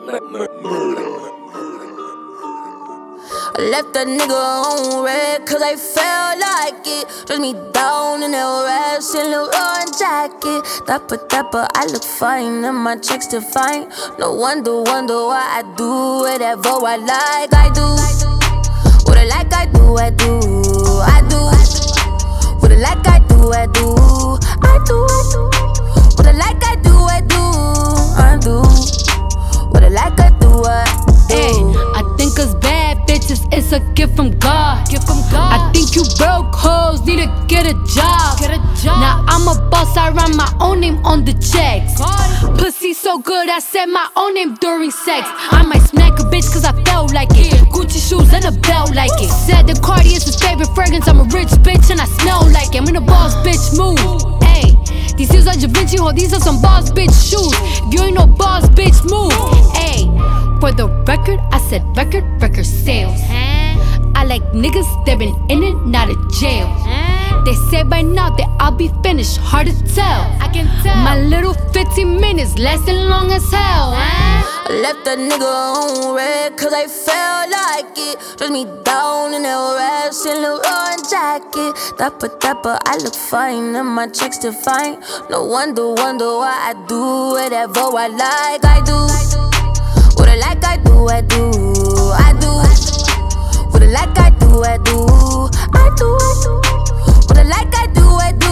I left a nigga on red cause I felt like it. Dress me down in that rash and Leroy jacket. Dapper, I look fine and my checks still fine. No wonder why I do whatever I like. I do what I like, I do. What I like, I do. What I like, I do. What I like, I do. Hey, I think us bad bitches, it's a gift from God. I think you broke hoes need to get a job. Now I'm a boss, I write my own name on the checks. Pussy so good, I said my own name during sex. I might smack a bitch cause I felt like it. Gucci shoes and a belt like it. Said the Cardi is his favorite fragrance. I'm a rich bitch and I smell like it. I'm in a boss bitch mood. Hey, these heels are Da Vinci, ho, these are some boss bitch shoes. If you ain't no boss bitch move. Hey, for the record, I said record sales. I like niggas that been in and out of jail. They say by now that I'll be finished, hard to tell. I can tell. My little 15 minutes lasting long as hell. I left a nigga on red cause I felt like it. Dress me down in that rash and Leroy jacket. Dapper, I look fine and my checks still fine. No wonder why I do whatever I like. I do what I like, I do. What I like, I do. What I like, I do.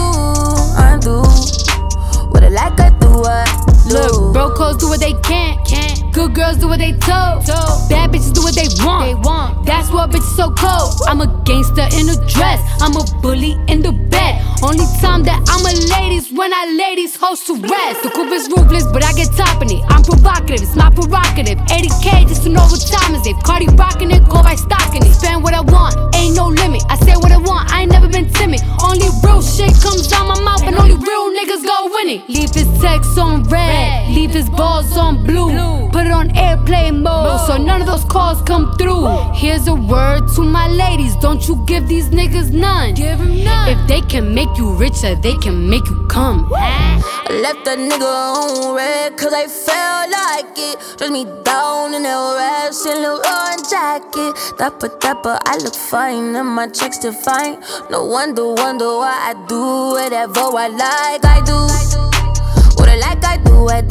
What I like, I do. Look, broke hoes do what they can't. Good girls do what they told. Bad bitches do what they want. That's why bitches so cold. I'm a gangster in a dress. I'm a bully in the bed. Only time that I'm a lady's when I lay these hoes to rest. The coupe is ruthless, but I get top in it. I'm provocative, it's my prerogative. 80K just to know what time is it. Cardi rockin' it, go by stocking it. Spend what I want, ain't no limit. I say what I want, I ain't never been timid. Only real shit comes out my mouth, and only real niggas go win it. Leave his text on red, leave his balls on blue. Put it on airplane mode, so none of those calls come through. Here's a word to my ladies, don't you give these niggas none. If they can make you richer, they can make you come. I left a nigga on red cause I felt like it. Dress me down in that rash and Leroy jacket. Dapper, I look fine and my checks still fine. No wonder why I do whatever I like. I do what I like, I do. What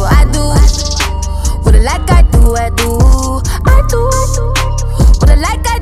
I like, I do. What I like, I do.